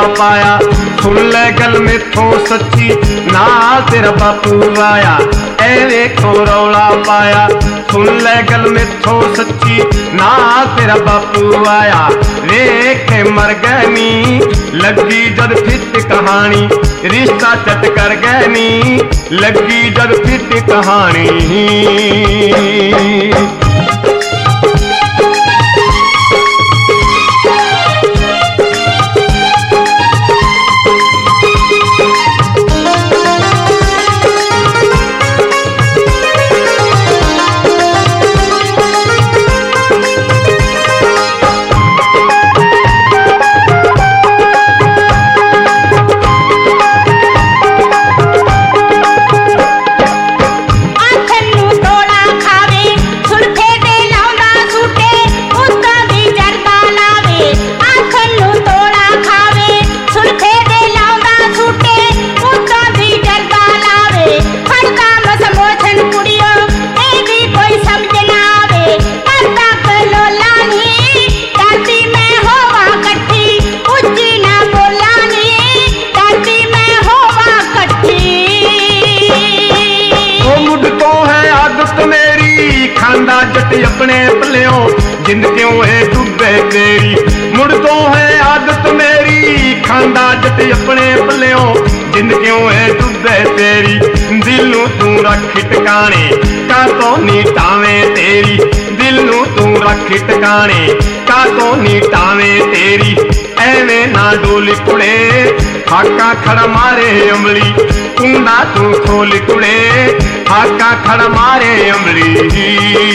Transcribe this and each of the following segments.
पाया। सुन ले गल मैथों सच्ची नाल तेरा बापू आया, ए वेखो रौला पाया। सुन ले गल मैथों सच्ची नाल तेरा बापू आया, वेखे मर गए नी लगी जद फिट कहानी। रिश्ता चट कर गए नी लगी जद फिट कहानी। जट अपने पल्यों जिंद क्यों है डुबे तेरी। मुड़ तो है आदत मेरी खांदा जट अपने पल्यों जिंद क्यों है डुबे तेरी। दिल नू तू रख टकाने का तो नी टावे तेरी। दिल नू तू रख टकाने का तो नी टावे तेरी। एवें ना डोल कुड़े हाका खड़ा मारे अमली, कुंडा तू खोल कुड़े हाका खड़ा मारे अमली।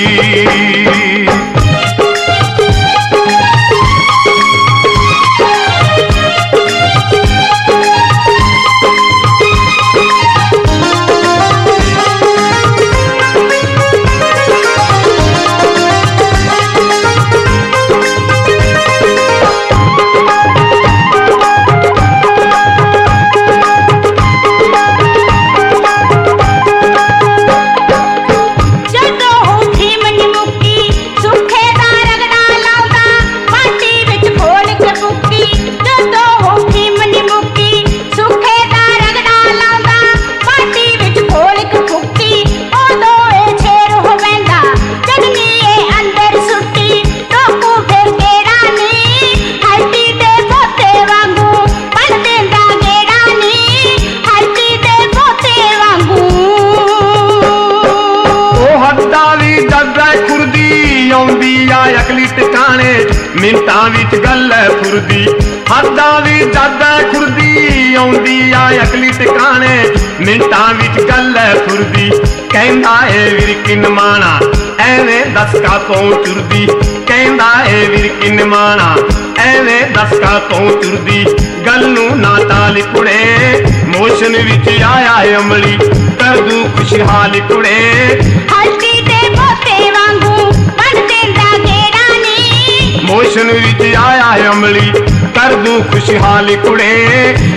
अगली टिकाने मिनटा विच गल है फुरदी। हदा भी ज्यादा खुरदी आउंदी आ अगली टिकाने मिनटा विच गल है फुरदी। कहंदा है वीर किन माना एवें दस का पौं चुरदी। कहंदा है वीर किन माना एवें दस का पौं चुरदी। गल नू ना टाल कुड़े मोशन विच आया है अमली, कर दूं खुशहाल कुड़े हल्दी दे पोते वांगू बन देंदा गेड़ा नी। मोशन विच आया है अमली, कर दूं खुशहाल कुड़े